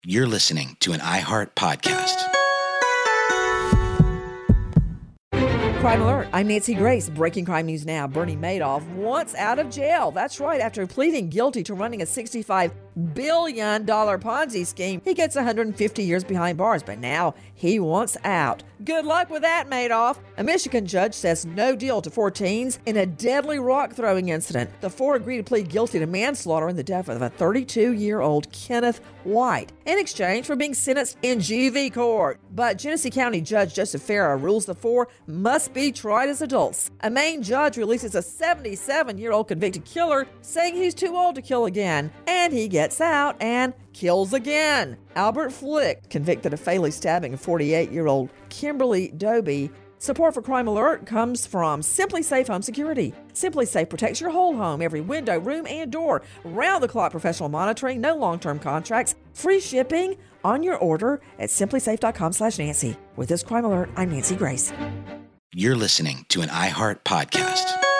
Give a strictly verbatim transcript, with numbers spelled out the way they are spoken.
You're listening to an iHeart podcast. Crime Alert. I'm Nancy Grace. Breaking crime news now. Bernie Madoff wants out of jail. That's right. After pleading guilty to running a sixty-five billion dollars Ponzi scheme, he gets one hundred fifty years behind bars, but now he wants out. Good luck with that, Madoff. A Michigan judge says no deal to four teens in a deadly rock-throwing incident. The four agreed to plead guilty to manslaughter in the death of a thirty-two-year-old Kenneth White in exchange for being sentenced in G V court. But Genesee County Judge Joseph Farah rules the four must be tried as adults. A Maine judge releases a seventy-seven-year-old convicted killer, saying he's too old to kill again, and he gets out and kills again. Albert Flick, convicted of fatally stabbing a forty-eight-year-old Kimberly Doby. Support for Crime Alert comes from Simply Safe Home Security. Simply Safe protects your whole home, every window, room, and door. Round-the-clock professional monitoring, no long-term contracts, free shipping on your order at simplysafe.com slash Nancy. With this Crime Alert, I'm Nancy Grace. You're listening to an iHeart podcast.